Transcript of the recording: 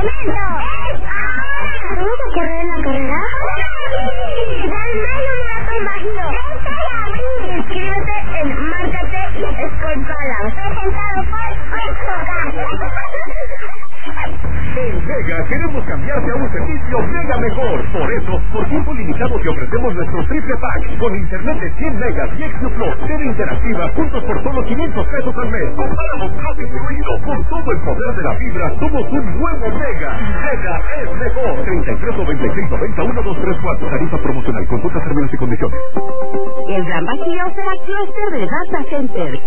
¡Cemento! ¿Vamos a correr en la carrera? ¡Sí! ¡Dame un maratón bajío! Inscríbete en Márcate Sport Balance, presentado por En Mega queremos cambiarte a un servicio mega mejor. Por eso, por tiempo limitado te ofrecemos nuestro triple pack con internet de 100 megas y Extra Plus, TV interactiva, juntos por solo 500 pesos al mes. Comparamos Plus incluido. Con todo el poder de la fibra, somos un nuevo Mega. Mega es mejor. 33 96 90 1234. Tarifa promocional. Consulta términos y condiciones. El Gran Bajío será clúster de Data Center.